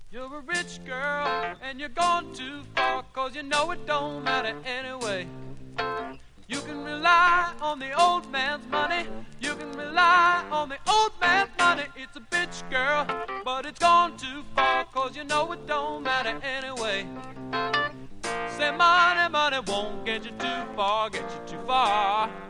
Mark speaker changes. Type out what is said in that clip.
Speaker 1: You're a rich girl and you're gone too far, 'cause you know it don't matter anyway. You can rely on the old man's money. You can rely on the old man's money. It's a bitch, girl, but it's gone too far, 'cause you know it don't matter anyway. Say money, money won't get you too far, get you too far.